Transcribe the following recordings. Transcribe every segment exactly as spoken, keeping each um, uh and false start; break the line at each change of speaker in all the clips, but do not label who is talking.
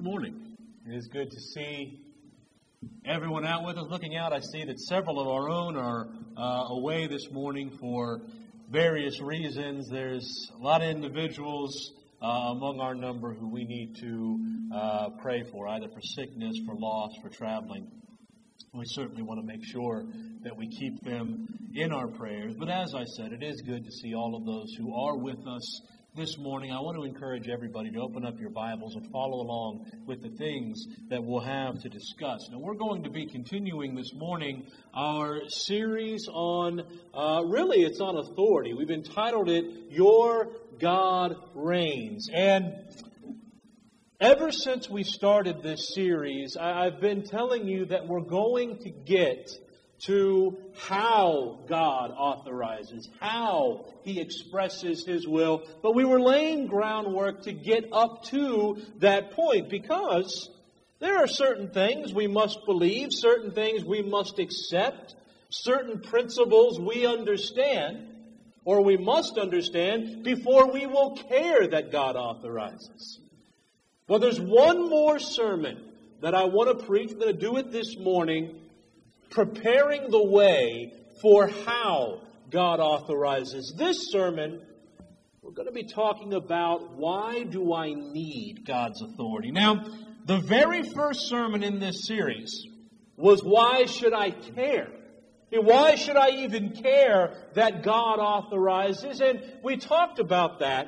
Good morning. It is good to see everyone out with us. Looking out, I see that several of our own are uh, away this morning for various reasons. There's a lot of individuals uh, among our number who we need to uh, pray for, either for sickness, for loss, for traveling. We certainly want to make sure that we keep them in our prayers. But as I said, it is good to see all of those who are with us this morning. I want to encourage everybody to open up your Bibles and follow along with the things that we'll have to discuss. Now, we're going to be continuing this morning our series on, uh, really it's on authority. We've entitled it, Your God Reigns. And ever since we started this series, I've been telling you that we're going to get to how God authorizes, how He expresses His will. But we were laying groundwork to get up to that point, because there are certain things we must believe, certain things we must accept, certain principles we understand, or we must understand, before we will care that God authorizes. Well, there's one more sermon that I want to preach. I'm going to do it this morning, preparing the way for how God authorizes. This sermon, we're going to be talking about, why do I need God's authority? Now, the very first sermon in this series was, why should I care? And why should I even care that God authorizes? And we talked about that.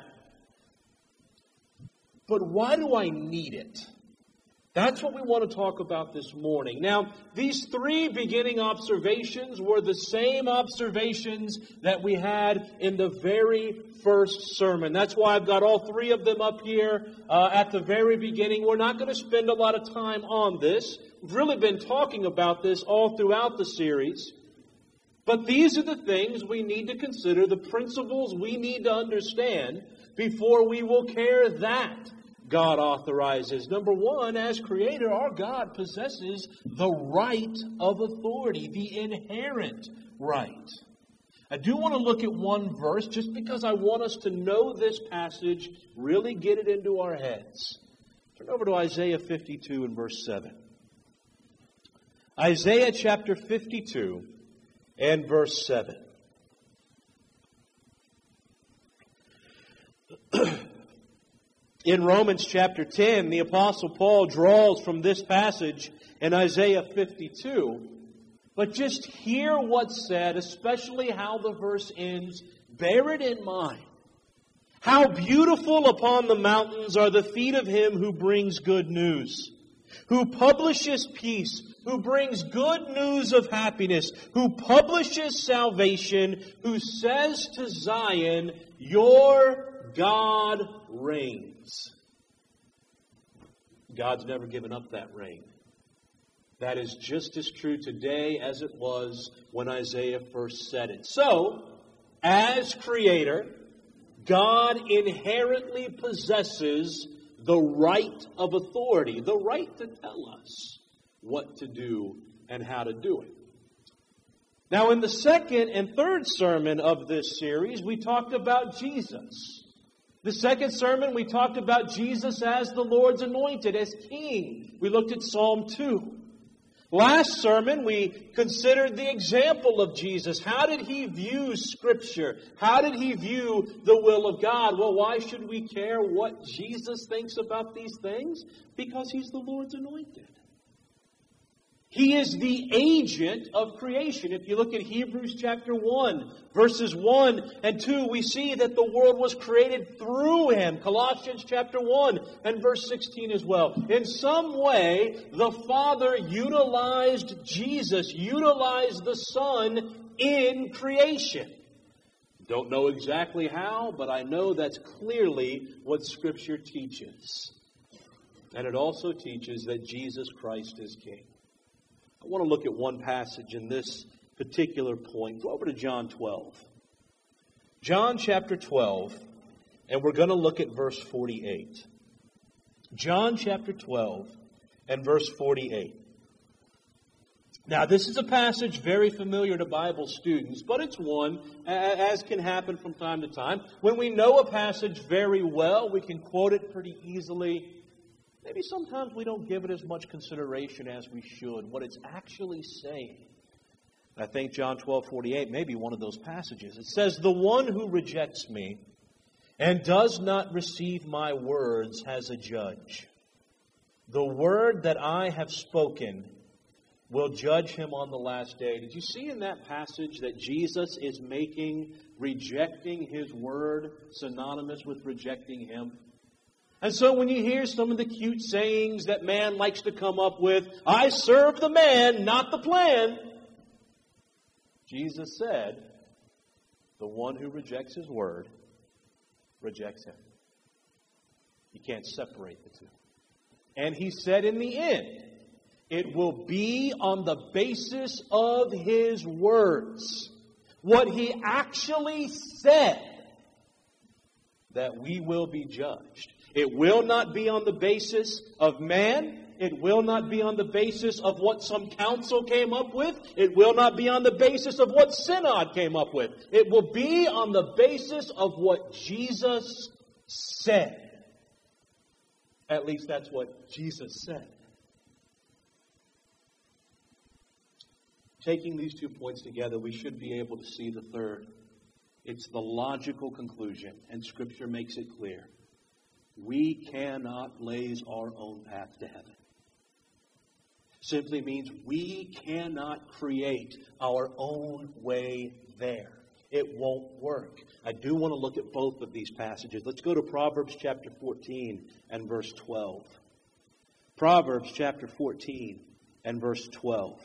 But why do I need it? That's what we want to talk about this morning. Now, these three beginning observations were the same observations that we had in the very first sermon. That's why I've got all three of them up here uh, at the very beginning. We're not going to spend a lot of time on this. We've really been talking about this all throughout the series. But these are the things we need to consider, the principles we need to understand before we will care that God authorizes. Number one, as Creator, our God possesses the right of authority, the inherent right. I do want to look at one verse just because I want us to know this passage, really get it into our heads. Turn over to Isaiah fifty-two and verse seven. Isaiah chapter fifty-two and verse seven. In Romans chapter ten, the Apostle Paul draws from this passage in Isaiah fifty-two. But just hear what's said, especially how the verse ends. Bear it in mind. How beautiful upon the mountains are the feet of him who brings good news, who publishes peace, who brings good news of happiness, who publishes salvation, who says to Zion, your God reigns. God's never given up that reign. That is just as true today as it was when Isaiah first said it. So, as Creator, God inherently possesses the right of authority, the right to tell us what to do and how to do it. Now, in the second and third sermon of this series, we talked about Jesus. The second sermon, we talked about Jesus as the Lord's anointed, as King. We looked at Psalm two. Last sermon, we considered the example of Jesus. How did He view Scripture? How did He view the will of God? Well, why should we care what Jesus thinks about these things? Because He's the Lord's anointed. He is the agent of creation. If you look at Hebrews chapter one, verses one and two, we see that the world was created through Him. Colossians chapter one and verse sixteen as well. In some way, the Father utilized Jesus, utilized the Son in creation. Don't know exactly how, but I know that's clearly what Scripture teaches. And it also teaches that Jesus Christ is King. I want to look at one passage in this particular point. Go over to John twelve. John chapter twelve, and we're going to look at verse forty-eight. John chapter twelve and verse forty-eight. Now, this is a passage very familiar to Bible students, but it's one, as can happen from time to time. When we know a passage very well, we can quote it pretty easily. maybe sometimes we don't give it as much consideration as we should, what it's actually saying. I think John twelve forty-eight may be one of those passages. It says, "The one who rejects me and does not receive my words has a judge. The word that I have spoken will judge him on the last day." Did you see in that passage that Jesus is making rejecting His word synonymous with rejecting Him? And so when you hear some of the cute sayings that man likes to come up with, "I serve the man, not the plan," Jesus said, the one who rejects His word rejects Him. You can't separate the two. And He said in the end, it will be on the basis of His words, what He actually said, that we will be judged. It will not be on the basis of man. It will not be on the basis of what some council came up with. It will not be on the basis of what synod came up with. It will be on the basis of what Jesus said. At least that's what Jesus said. Taking these two points together, we should be able to see the third. It's the logical conclusion, and Scripture makes it clear. We cannot blaze our own path to heaven. Simply means we cannot create our own way there. It won't work. I do want to look at both of these passages. Let's go to Proverbs chapter fourteen and verse twelve. Proverbs chapter fourteen and verse twelve.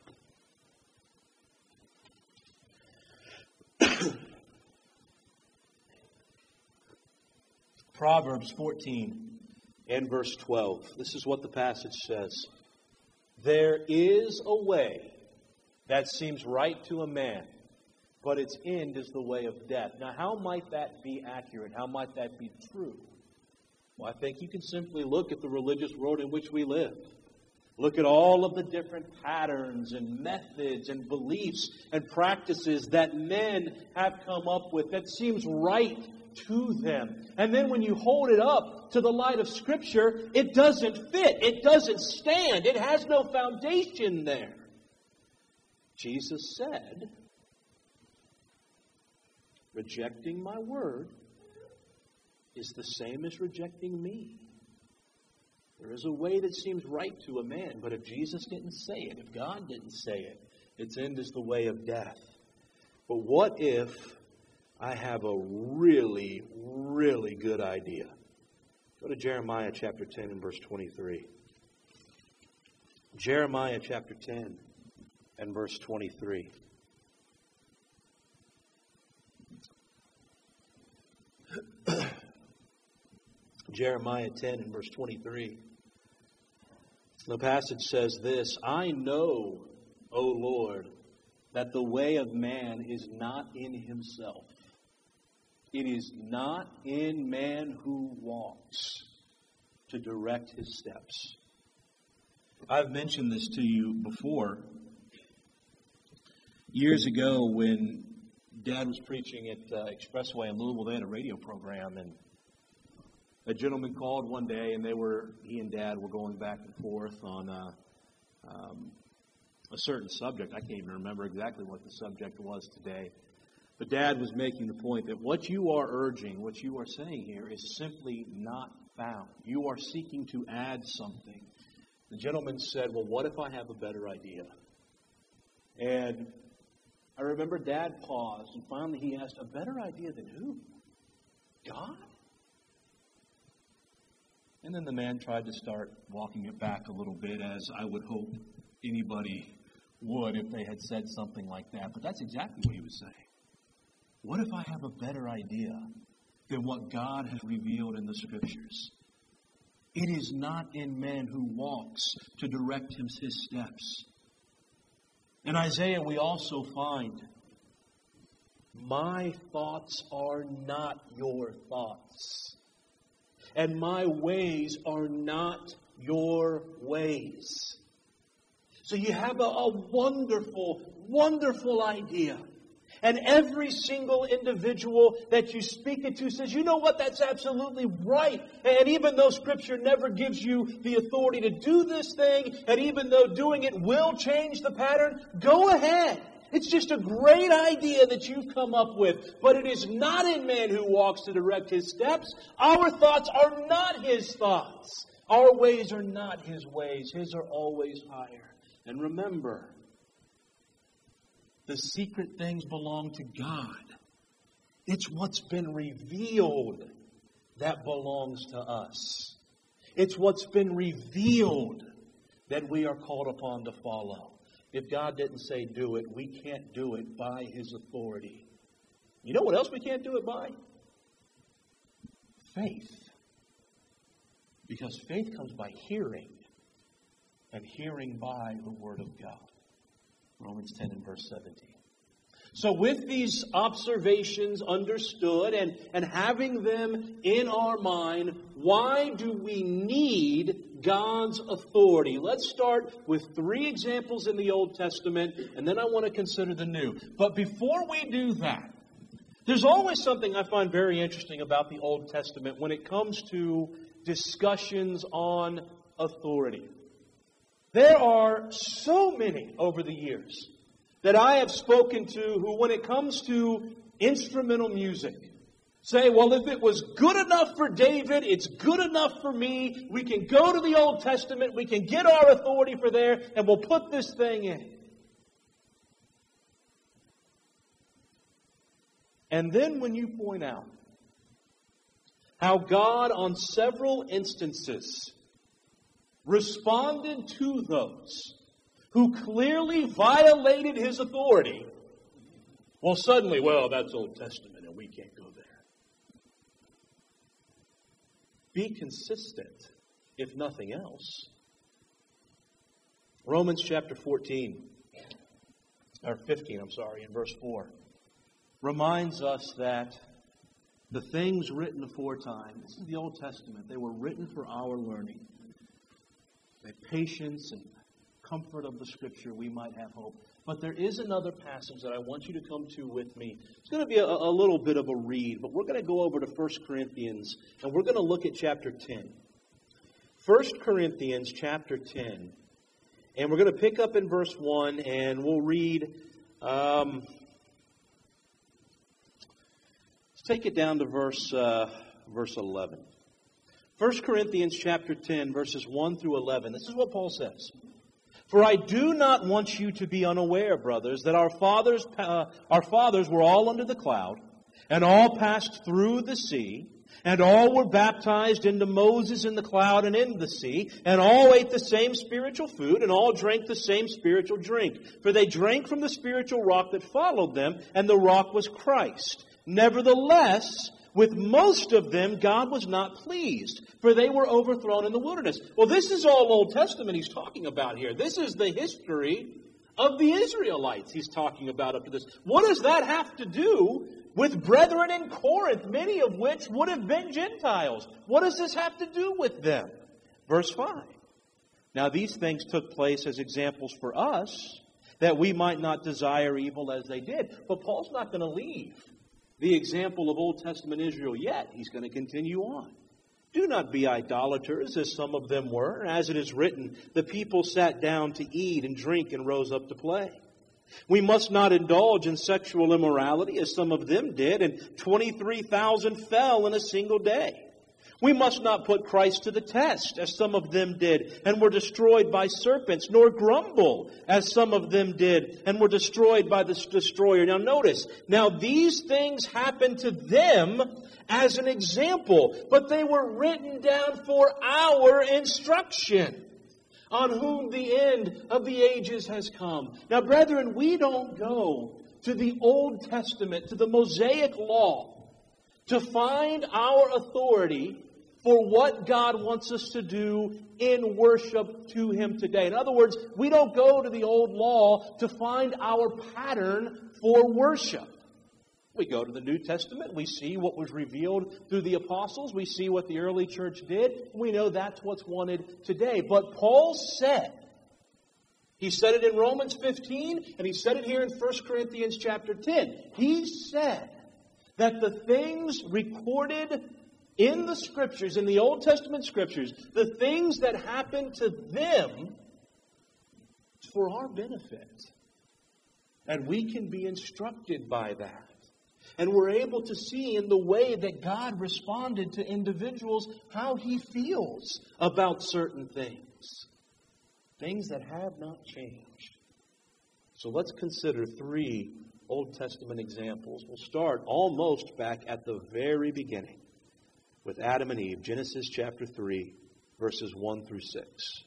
Proverbs fourteen and verse twelve. This is what the passage says. "There is a way that seems right to a man, but its end is the way of death." Now, how might that be accurate? How might that be true? Well, I think you can simply look at the religious world in which we live. Look at all of the different patterns and methods and beliefs and practices that men have come up with that seems right to them. And then when you hold it up to the light of Scripture, it doesn't fit. It doesn't stand. It has no foundation there. Jesus said, rejecting my word is the same as rejecting me. There is a way that seems right to a man, but if Jesus didn't say it, if God didn't say it, its end is the way of death. But what if I have a really, really good idea? Go to Jeremiah chapter ten and verse twenty-three. Jeremiah chapter ten and verse twenty-three. Jeremiah ten and verse twenty-three. The passage says this, "I know, O Lord, that the way of man is not in himself. It is not in man who walks to direct his steps." I've mentioned this to you before. Years ago when Dad was preaching at uh, Expressway in Louisville, they had a radio program, and a gentleman called one day, and they were he and Dad were going back and forth on a, um, a certain subject. I can't even remember exactly what the subject was today. But Dad was making the point that what you are urging, what you are saying here, is simply not found. You are seeking to add something. The gentleman said, "Well, what if I have a better idea?" And I remember Dad paused, and finally he asked, "A better idea than who? God?" And then the man tried to start walking it back a little bit, as I would hope anybody would if they had said something like that. But that's exactly what he was saying. What if I have a better idea than what God has revealed in the Scriptures? It is not in man who walks to direct him his steps. In Isaiah, we also find, "My thoughts are not your thoughts, and my ways are not your ways." So you have a, a wonderful, wonderful idea. And every single individual that you speak it to says, you know what, that's absolutely right. And even though Scripture never gives you the authority to do this thing, and even though doing it will change the pattern, go ahead. It's just a great idea that you've come up with. But it is not in man who walks to direct his steps. Our thoughts are not his thoughts. Our ways are not his ways. His are always higher. And remember, the secret things belong to God. It's what's been revealed that belongs to us. It's what's been revealed that we are called upon to follow. If God didn't say do it, we can't do it by His authority. You know what else we can't do it by? Faith. Because faith comes by hearing, and hearing by the Word of God. Romans ten and verse seventeen. So with these observations understood and, and having them in our mind, why do we need God's authority? Let's start with three examples in the Old Testament, and then I want to consider the New. But before we do that, there's always something I find very interesting about the Old Testament when it comes to discussions on authority. There are so many over the years that I have spoken to who, when it comes to instrumental music, say, well, if it was good enough for David, it's good enough for me. We can go to the Old Testament, we can get our authority for there, and we'll put this thing in. And then when you point out how God on several instances responded to those who clearly violated His authority, well, suddenly, well, that's Old Testament and we can't go there. Be consistent, if nothing else. Romans chapter fourteen, or fifteen, I'm sorry, in verse four, reminds us that the things written aforetime, this is the Old Testament, they were written for our learning. That patience and comfort of the Scripture, we might have hope. But there is another passage that I want you to come to with me. It's going to be a, a little bit of a read, but we're going to go over to First Corinthians, and we're going to look at chapter ten. First Corinthians chapter ten. And we're going to pick up in verse one, and we'll read... Um, let's take it down to verse, uh, verse eleven. First Corinthians chapter ten, verses one through eleven. This is what Paul says. For I do not want you to be unaware, brothers, that our fathers, uh, our fathers were all under the cloud, and all passed through the sea, and all were baptized into Moses in the cloud and in the sea, and all ate the same spiritual food, and all drank the same spiritual drink. For they drank from the spiritual rock that followed them, and the rock was Christ. Nevertheless, with most of them, God was not pleased, for they were overthrown in the wilderness. Well, this is all Old Testament he's talking about here. This is the history of the Israelites he's talking about up to this. What does that have to do with brethren in Corinth, many of which would have been Gentiles? What does this have to do with them? Verse five. Now these things took place as examples for us, that we might not desire evil as they did. But Paul's not going to leave the example of Old Testament Israel yet. He's going to continue on. Do not be idolaters, as some of them were. As it is written, the people sat down to eat and drink and rose up to play. We must not indulge in sexual immorality, as some of them did, and twenty-three thousand fell in a single day. We must not put Christ to the test, as some of them did, and were destroyed by serpents, nor grumble, as some of them did, and were destroyed by the destroyer. Now notice, now these things happened to them as an example, but they were written down for our instruction, on whom the end of the ages has come. Now, brethren, we don't go to the Old Testament, to the Mosaic Law, to find our authority for what God wants us to do in worship to Him today. In other words, we don't go to the old law to find our pattern for worship. We go to the New Testament. We see what was revealed through the apostles. We see what the early church did. We know that's what's wanted today. But Paul said, He said it in Romans fifteen, and he said it here in First Corinthians chapter ten. He said that the things recorded in the Scriptures, in the Old Testament Scriptures, the things that happened to them for our benefit. And we can be instructed by that. And we're able to see in the way that God responded to individuals how He feels about certain things. Things that have not changed. So let's consider three Old Testament examples. We'll start almost back at the very beginning with Adam and Eve, Genesis chapter three, verses one through six.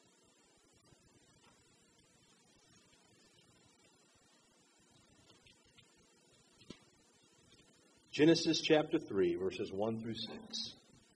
Genesis chapter three, verses one through six.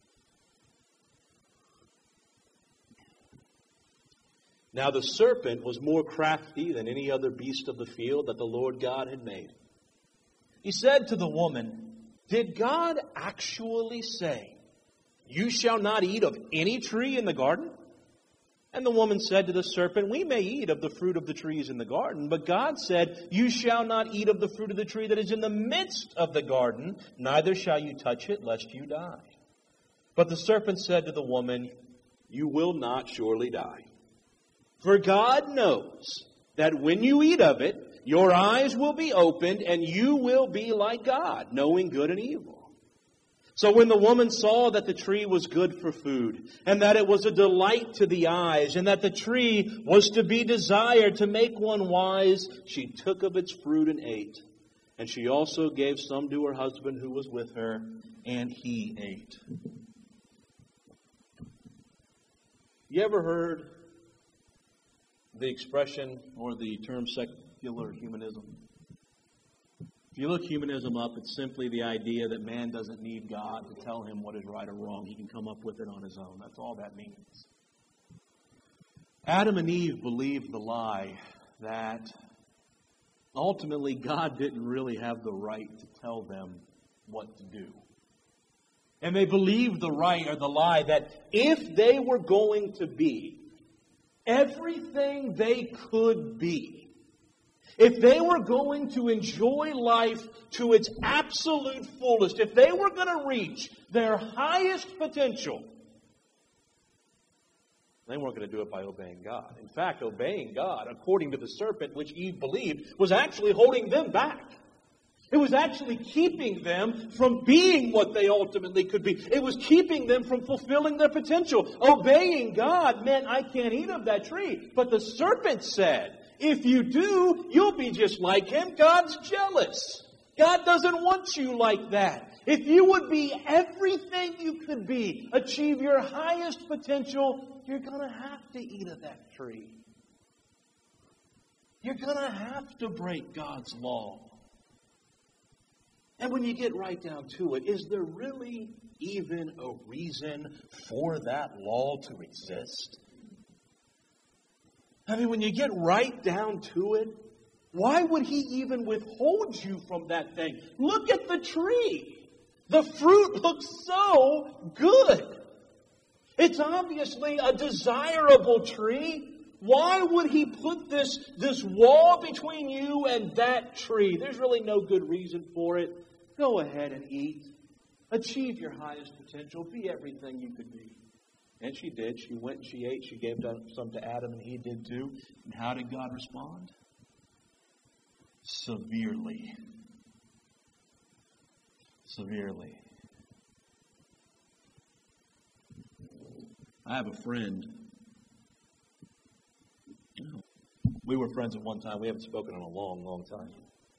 Now the serpent was more crafty than any other beast of the field that the Lord God had made. He said to the woman, "Did God actually say, 'You shall not eat of any tree in the garden?' And the woman said to the serpent, 'We may eat of the fruit of the trees in the garden, but God said, You shall not eat of the fruit of the tree that is in the midst of the garden, neither shall you touch it, lest you die.' But the serpent said to the woman, 'You will not surely die. For God knows that when you eat of it, your eyes will be opened, and you will be like God, knowing good and evil.' So when the woman saw that the tree was good for food, and that it was a delight to the eyes, and that the tree was to be desired to make one wise, she took of its fruit and ate. And she also gave some to her husband who was with her, and he ate." You ever heard the expression or the term secular humanism? If you look humanism up, it's simply the idea that man doesn't need God to tell him what is right or wrong. He can come up with it on his own. That's all that means. Adam and Eve believed the lie that ultimately God didn't really have the right to tell them what to do. And they believed the right or the lie that if they were going to be everything they could be, if they were going to enjoy life to its absolute fullest, if they were going to reach their highest potential, they weren't going to do it by obeying God. In fact, obeying God, according to the serpent, which Eve believed, was actually holding them back. It was actually keeping them from being what they ultimately could be. It was keeping them from fulfilling their potential. Obeying God meant, I can't eat of that tree. But the serpent said, if you do, you'll be just like him. God's jealous. God doesn't want you like that. If you would be everything you could be, achieve your highest potential, you're going to have to eat of that tree. You're going to have to break God's law. And when you get right down to it, is there really even a reason for that law to exist? I mean, when you get right down to it, why would he even withhold you from that thing? Look at the tree. The fruit looks so good. It's obviously a desirable tree. Why would he put this, this wall between you and that tree? There's really no good reason for it. Go ahead and eat. Achieve your highest potential. Be everything you could be. And she did. She went and she ate. She gave some to Adam, and he did too. And how did God respond? Severely. Severely. I have a friend. We were friends at one time. We haven't spoken in a long, long time.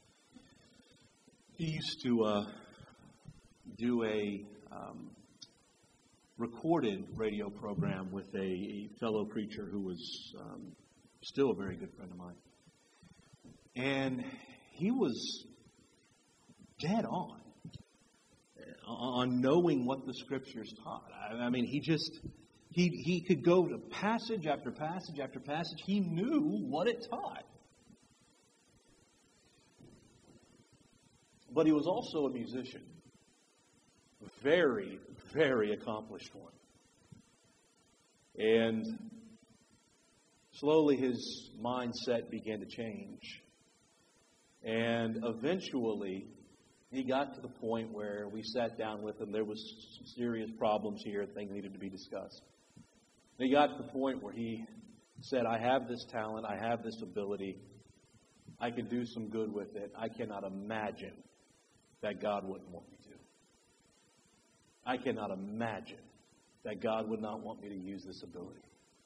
He used to uh, do a um, recorded radio program with a, a fellow preacher who was um, still a very good friend of mine. And he was dead on, on knowing what the Scriptures taught. I, I mean, he just, he, he could go to passage after passage after passage. He knew what it taught. But he was also a musician. Very, very accomplished one. And slowly his mindset began to change. And eventually, he got to the point where we sat down with him. There was serious problems here, things needed to be discussed. And he got to the point where he said, I have this talent, I have this ability, I can do some good with it. I cannot imagine that God wouldn't want me to. I cannot imagine that God would not want me to use this ability.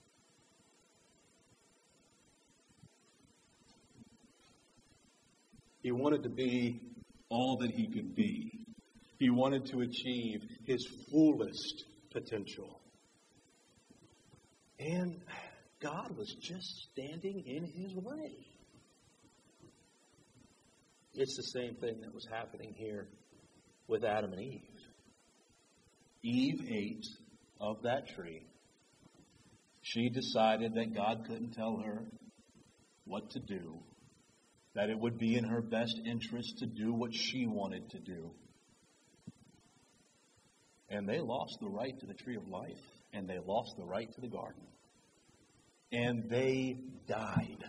He wanted to be all that he could be. He wanted to achieve his fullest potential. And God was just standing in his way. It's the same thing that was happening here with Adam and Eve. Eve ate of that tree. She decided that God couldn't tell her what to do, that it would be in her best interest to do what she wanted to do. And they lost the right to the tree of life, and they lost the right to the garden. And they died.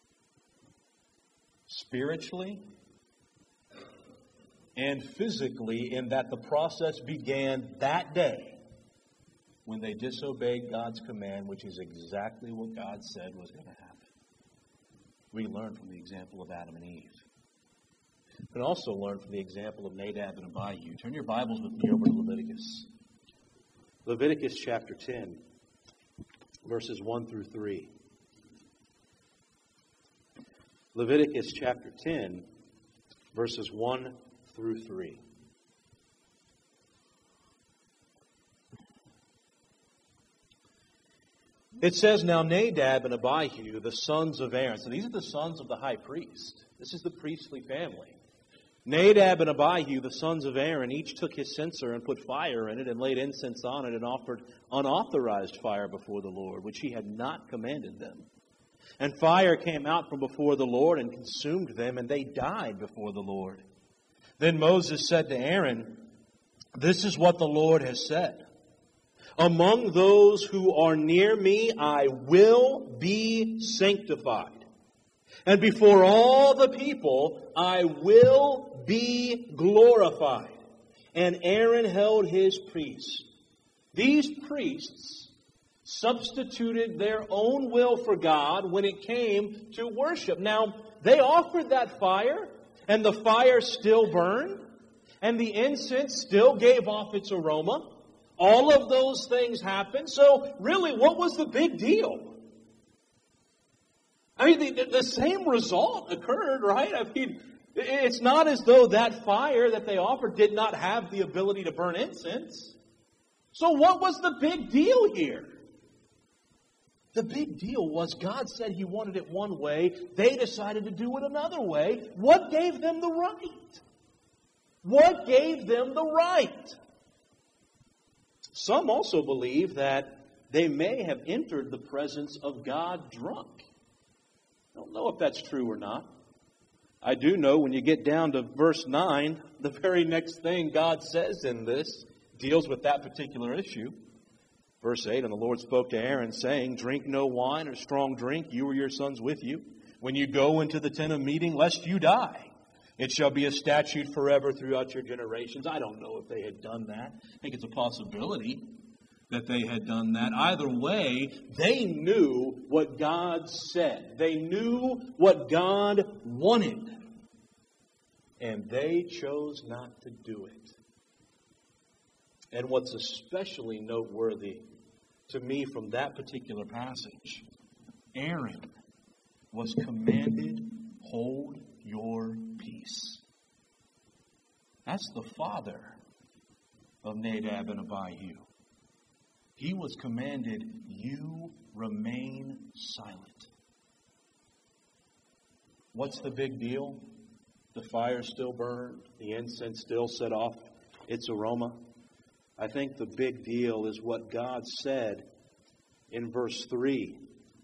Spiritually and physically, in that the process began that day when they disobeyed God's command, which is exactly what God said was going to happen. We learn from the example of Adam and Eve. We can also learn from the example of Nadab and Abihu. Turn your Bibles with me over to Leviticus. Leviticus chapter ten, verses one through three. Leviticus chapter ten, verses one through three. It says, Now Nadab and Abihu, the sons of Aaron. So these are the sons of the high priest. This is the priestly family. Nadab and Abihu, the sons of Aaron, each took his censer and put fire in it and laid incense on it and offered unauthorized fire before the Lord, which he had not commanded them. And fire came out from before the Lord and consumed them, and they died before the Lord. Then Moses said to Aaron, This is what the Lord has said. Among those who are near me, I will be sanctified. And before all the people, I will be glorified. And Aaron held his priests. These priests substituted their own will for God when it came to worship. Now, they offered that fire, and the fire still burned, and the incense still gave off its aroma. All of those things happened. So, really, what was the big deal? I mean, the, the same result occurred, right? I mean, it's not as though that fire that they offered did not have the ability to burn incense. So what was the big deal here? The big deal was God said He wanted it one way. They decided to do it another way. What gave them the right? What gave them the right? Some also believe that they may have entered the presence of God drunk. I don't know if that's true or not. I do know when you get down to verse nine, the very next thing God says in this deals with that particular issue. Verse eight, And the Lord spoke to Aaron, saying, Drink no wine or strong drink, you or your sons with you, when you go into the tent of meeting, lest you die. It shall be a statute forever throughout your generations. I don't know if they had done that. I think it's a possibility that they had done that. Either way, they knew what God said. They knew what God wanted. And they chose not to do it. And what's especially noteworthy to me from that particular passage, Aaron was commanded, hold your peace. That's the father of Nadab and Abihu. He was commanded, you remain silent. What's the big deal? The fire still burned. The incense still set off its aroma. I think the big deal is what God said in verse three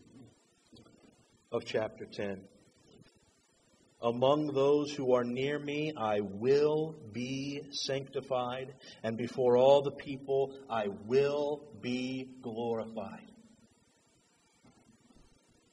of chapter ten. Among those who are near me, I will be sanctified, and before all the people, I will be glorified.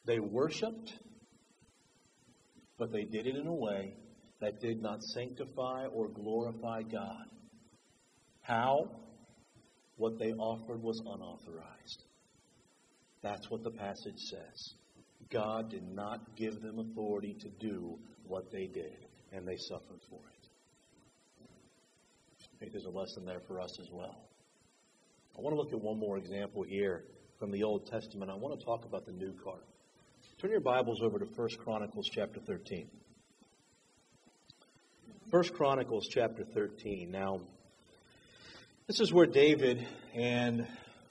They worshiped, but they did it in a way that did not sanctify or glorify God. How? What they offered was unauthorized. That's what the passage says. God did not give them authority to do what they did, and they suffered for it. I think there's a lesson there for us as well. I want to look at one more example here from the Old Testament. I want to talk about the new cart. Turn your Bibles over to First Chronicles chapter thirteen. First Chronicles chapter thirteen. Now, this is where David and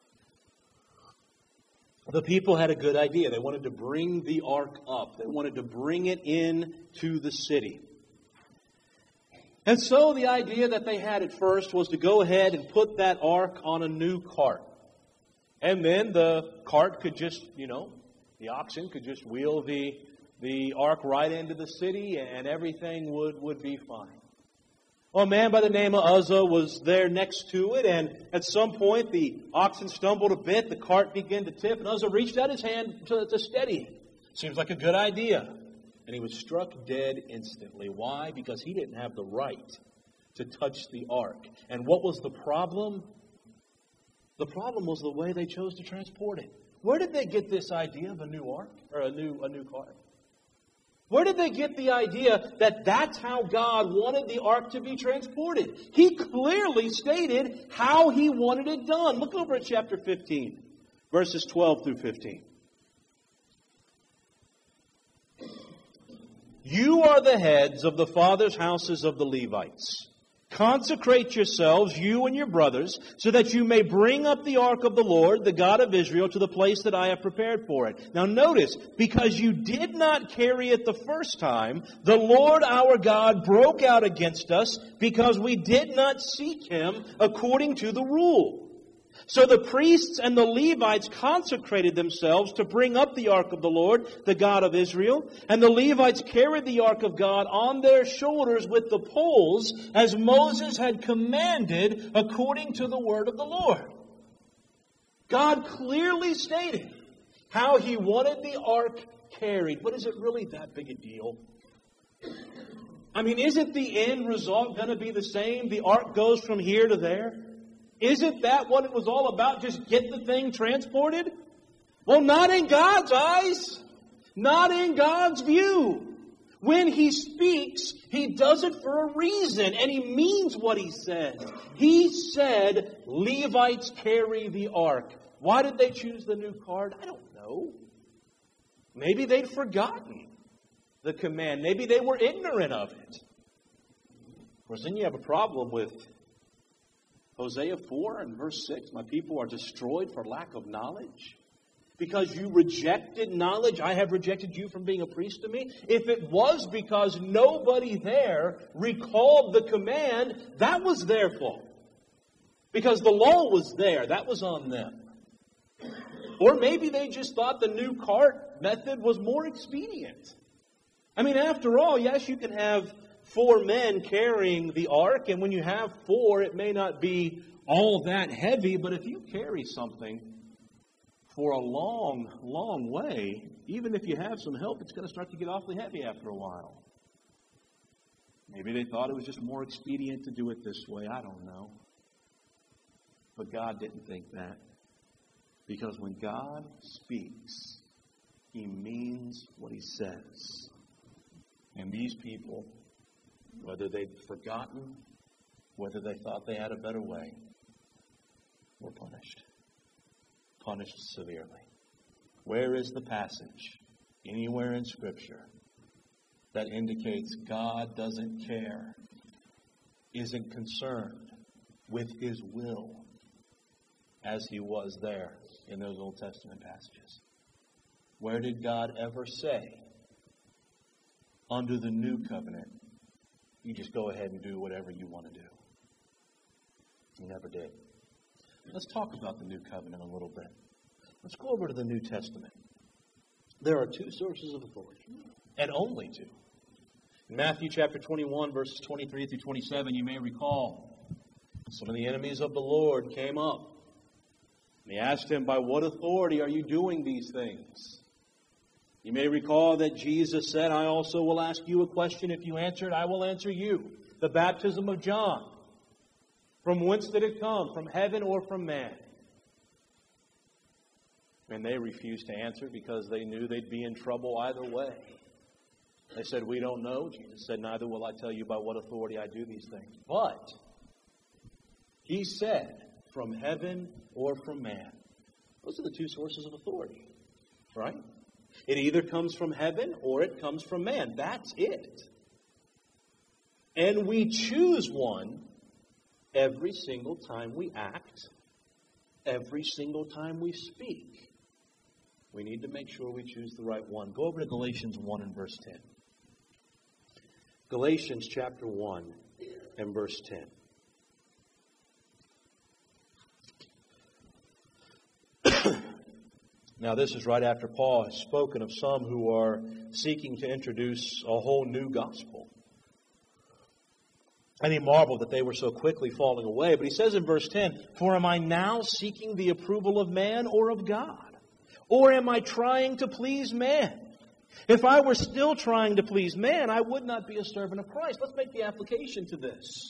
the people had a good idea. They wanted to bring the ark up. They wanted to bring it in to the city. And so the idea that they had at first was to go ahead and put that ark on a new cart. And then the cart could just, you know, the oxen could just wheel the, the ark right into the city and everything would, would be fine. Well, a man by the name of Uzzah was there next to it, and at some point the oxen stumbled a bit, the cart began to tip, and Uzzah reached out his hand to, to steady it. Seems like a good idea. And he was struck dead instantly. Why? Because he didn't have the right to touch the ark. And what was the problem? The problem was the way they chose to transport it. Where did they get this idea of a new ark, or a new, a new cart? Where did they get the idea that that's how God wanted the ark to be transported? He clearly stated how He wanted it done. Look over at chapter fifteen, verses twelve through fifteen. You are the heads of the fathers' houses of the Levites. Consecrate yourselves, you and your brothers, so that you may bring up the ark of the Lord, the God of Israel, to the place that I have prepared for it. Now notice, because you did not carry it the first time, the Lord our God broke out against us because we did not seek Him according to the rule. So the priests and the Levites consecrated themselves to bring up the ark of the Lord, the God of Israel. And the Levites carried the ark of God on their shoulders with the poles, as Moses had commanded according to the word of the Lord. God clearly stated how He wanted the ark carried. But is it really that big a deal? I mean, isn't the end result going to be the same? The ark goes from here to there? Isn't that what it was all about? Just get the thing transported? Well, not in God's eyes. Not in God's view. When He speaks, He does it for a reason, and He means what He says. He said, Levites carry the ark. Why did they choose the new cart? I don't know. Maybe they'd forgotten the command. Maybe they were ignorant of it. Of course, then you have a problem with Hosea four and verse six, my people are destroyed for lack of knowledge. Because you rejected knowledge, I have rejected you from being a priest to me. If it was because nobody there recalled the command, that was their fault. Because the law was there, that was on them. Or maybe they just thought the new cart method was more expedient. I mean, after all, yes, you can have four men carrying the ark, and when you have four, it may not be all that heavy, but if you carry something for a long, long way, even if you have some help, it's going to start to get awfully heavy after a while. Maybe they thought it was just more expedient to do it this way. I don't know. But God didn't think that. Because when God speaks, He means what He says. And these people, whether they'd forgotten, whether they thought they had a better way, were punished. Punished severely. Where is the passage anywhere in Scripture that indicates God doesn't care, isn't concerned with His will as He was there in those Old Testament passages? Where did God ever say, under the new covenant, you just go ahead and do whatever you want to do? He never did. Let's talk about the new covenant a little bit. Let's go over to the New Testament. There are two sources of authority, and only two. In Matthew chapter twenty-one, verses twenty-three through twenty-seven, you may recall, some of the enemies of the Lord came up. And they asked Him, by what authority are you doing these things? You may recall that Jesus said, I also will ask you a question. If you answer it, I will answer you. The baptism of John. From whence did it come? From heaven or from man? And they refused to answer because they knew they'd be in trouble either way. They said, we don't know. Jesus said, neither will I tell you by what authority I do these things. But he said, from heaven or from man. Those are the two sources of authority. Right? It either comes from heaven or it comes from man. That's it. And we choose one every single time we act, every single time we speak. We need to make sure we choose the right one. Go over to Galatians one and verse ten. Galatians chapter one and verse ten. Now this is right after Paul has spoken of some who are seeking to introduce a whole new gospel. And he marveled that they were so quickly falling away. But he says in verse ten, for am I now seeking the approval of man or of God? Or am I trying to please man? If I were still trying to please man, I would not be a servant of Christ. Let's make the application to this.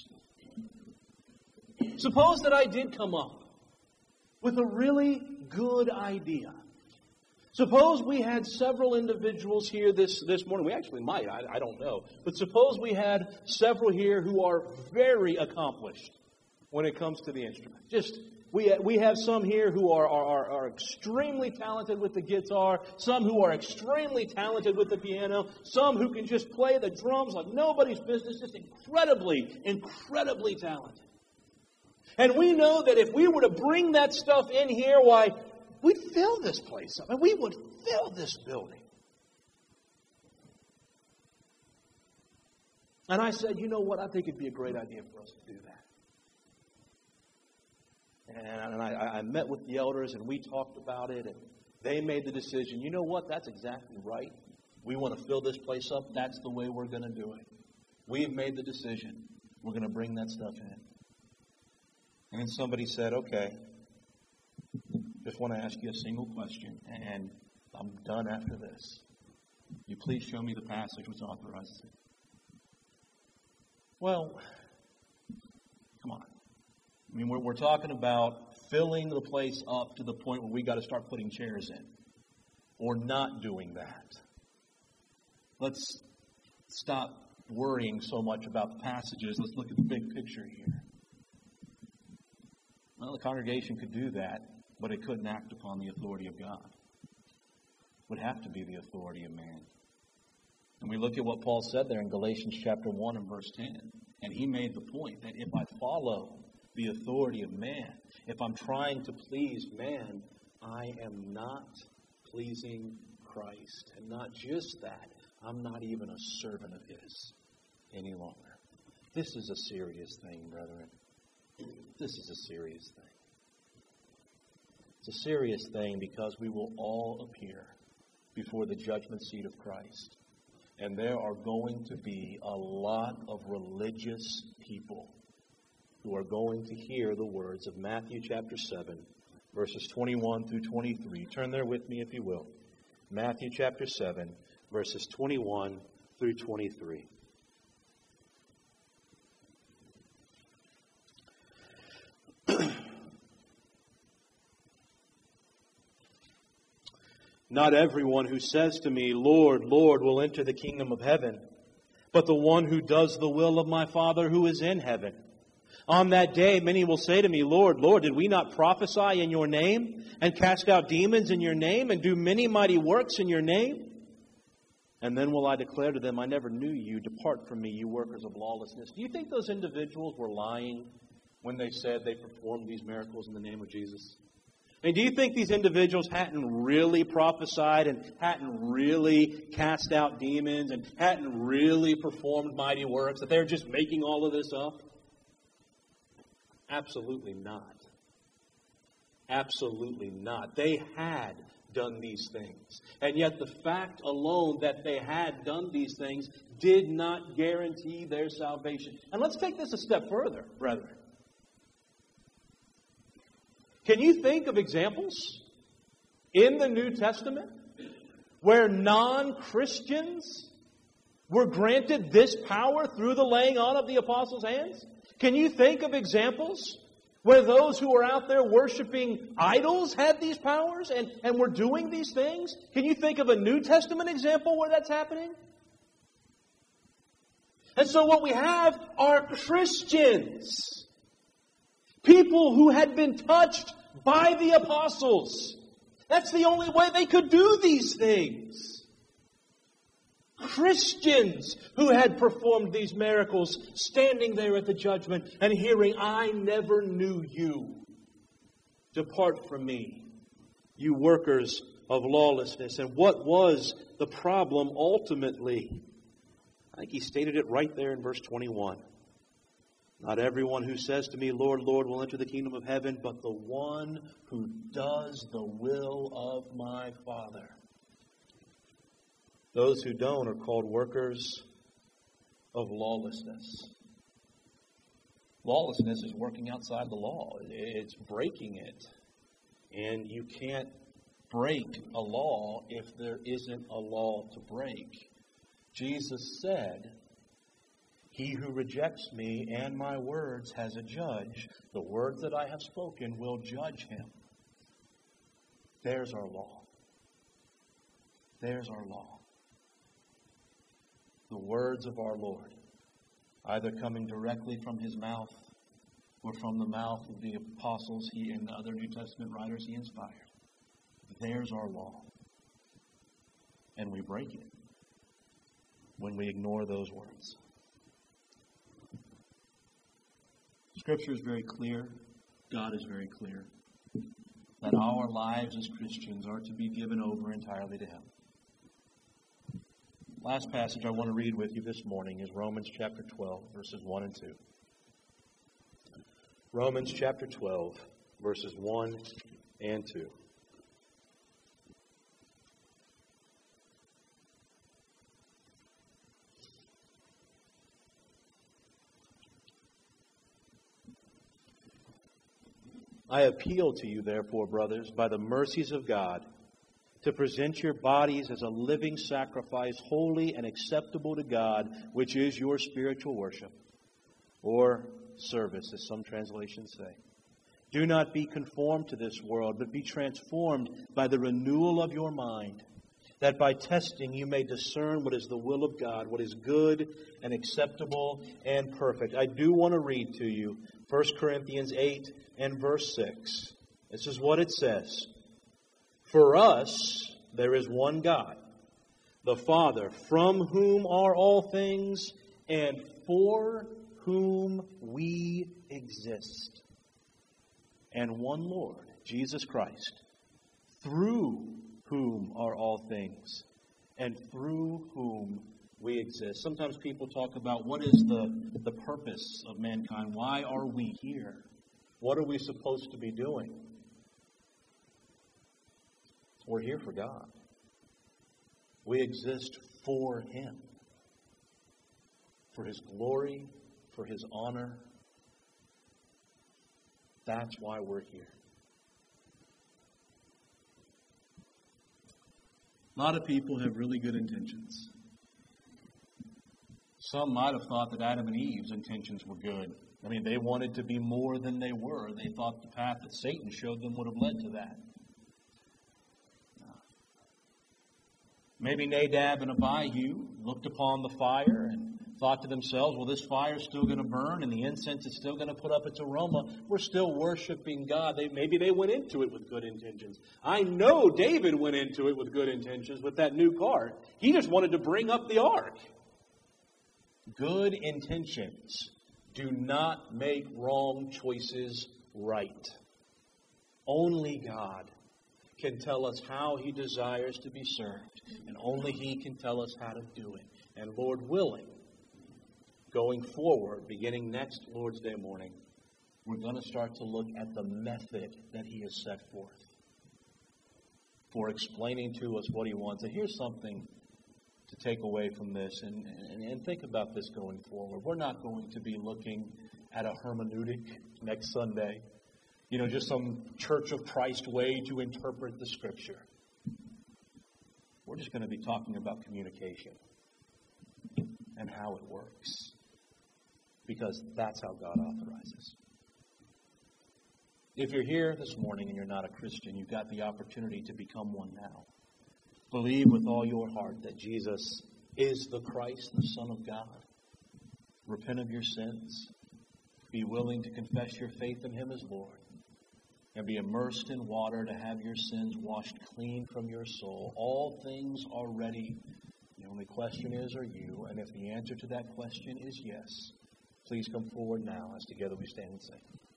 Suppose that I did come up with a really good idea. Suppose we had several individuals here this, this morning. We actually might, I, I don't know. But suppose we had several here who are very accomplished when it comes to the instrument. Just, we, we have some here who are, are, are extremely talented with the guitar, some who are extremely talented with the piano, some who can just play the drums like nobody's business, just incredibly, incredibly talented. And we know that if we were to bring that stuff in here, why, we'd fill this place up. And we would fill this building. And I said, you know what? I think it'd be a great idea for us to do that. And I, I met with the elders and we talked about it. And they made the decision, you know what? That's exactly right. We want to fill this place up. That's the way we're going to do it. We've made the decision. We're going to bring that stuff in. And then somebody said, okay, just want to ask you a single question, and I'm done after this. You please show me the passage which authorizes it. Well, come on. I mean, we're, we're talking about filling the place up to the point where we got to start putting chairs in, or not doing that. Let's stop worrying so much about the passages. Let's look at the big picture here. Well, the congregation could do that, but it couldn't act upon the authority of God. It would have to be the authority of man. And we look at what Paul said there in Galatians chapter one and verse ten. And he made the point that if I follow the authority of man, if I'm trying to please man, I am not pleasing Christ. And not just that, I'm not even a servant of his any longer. This is a serious thing, brethren. This is a serious thing. It's a serious thing because we will all appear before the judgment seat of Christ. And there are going to be a lot of religious people who are going to hear the words of Matthew chapter seven, verses twenty-one through twenty-three. Turn there with me if you will. Matthew chapter seven, verses twenty-one through twenty-three. Not everyone who says to me, Lord, Lord, will enter the kingdom of heaven, but the one who does the will of my Father who is in heaven. On that day, many will say to me, Lord, Lord, did we not prophesy in your name, and cast out demons in your name, and do many mighty works in your name? And then will I declare to them, I never knew you. Depart from me, you workers of lawlessness. Do you think those individuals were lying when they said they performed these miracles in the name of Jesus? And do you think these individuals hadn't really prophesied and hadn't really cast out demons and hadn't really performed mighty works, that they're just making all of this up? Absolutely not. Absolutely not. They had done these things. And yet the fact alone that they had done these things did not guarantee their salvation. And let's take this a step further, brethren. Can you think of examples in the New Testament where non-Christians were granted this power through the laying on of the apostles' hands? Can you think of examples where those who were out there worshiping idols had these powers and, and were doing these things? Can you think of a New Testament example where that's happening? And so what we have are Christians. People who had been touched by the apostles. That's the only way they could do these things. Christians who had performed these miracles, standing there at the judgment and hearing, "I never knew you. Depart from me, you workers of lawlessness." And what was the problem ultimately? I think he stated it right there in verse twenty-one. "Not everyone who says to me, 'Lord, Lord,' will enter the kingdom of heaven, but the one who does the will of my Father." Those who don't are called workers of lawlessness. Lawlessness is working outside the law. It's breaking it. And you can't break a law if there isn't a law to break. Jesus said, "He who rejects me and my words has a judge. The words that I have spoken will judge him." There's our law. There's our law. The words of our Lord, either coming directly from His mouth or from the mouth of the apostles he and the other New Testament writers He inspired. There's our law. And we break it when we ignore those words. Scripture is very clear. God is very clear. That our lives as Christians are to be given over entirely to Him. Last passage I want to read with you this morning is Romans chapter twelve, verses one and two. Romans chapter twelve, verses one and two. "I appeal to you, therefore, brothers, by the mercies of God, to present your bodies as a living sacrifice, holy and acceptable to God, which is your spiritual worship," or service, as some translations say. "Do not be conformed to this world, but be transformed by the renewal of your mind, that by testing you may discern what is the will of God, what is good and acceptable and perfect." I do want to read to you First Corinthians eight and verse six. This is what it says. "For us there is one God, the Father, from whom are all things, and for whom we exist. And one Lord, Jesus Christ, through whom are all things, and through whom we exist." Sometimes people talk about what is the, the purpose of mankind. Why are we here? What are we supposed to be doing? We're here for God. We exist for Him. For His glory, for His honor. That's why we're here. A lot of people have really good intentions. Some might have thought that Adam and Eve's intentions were good. I mean, they wanted to be more than they were. They thought the path that Satan showed them would have led to that. Maybe Nadab and Abihu looked upon the fire and thought to themselves, well, this fire is still going to burn and the incense is still going to put up its aroma. We're still worshiping God. They, maybe they went into it with good intentions. I know David went into it with good intentions with that new car. He just wanted to bring up the ark. Good intentions do not make wrong choices right. Only God can tell us how He desires to be served. And only He can tell us how to do it. And Lord willing, going forward, beginning next Lord's Day morning, we're going to start to look at the method that He has set forth for explaining to us what He wants. And here's something to take away from this, and, and, and think about this going forward. We're not going to be looking at a hermeneutic next Sunday. You know, just some Church of Christ way to interpret the Scripture. We're we're just going to be talking about communication and how it works. Because that's how God authorizes. If you're here this morning and you're not a Christian, you've got the opportunity to become one now. Believe with all your heart that Jesus is the Christ, the Son of God. Repent of your sins. Be willing to confess your faith in Him as Lord. And be immersed in water to have your sins washed clean from your soul. All things are ready. The only question is, are you? And if the answer to that question is yes, please come forward now as together we stand and sing.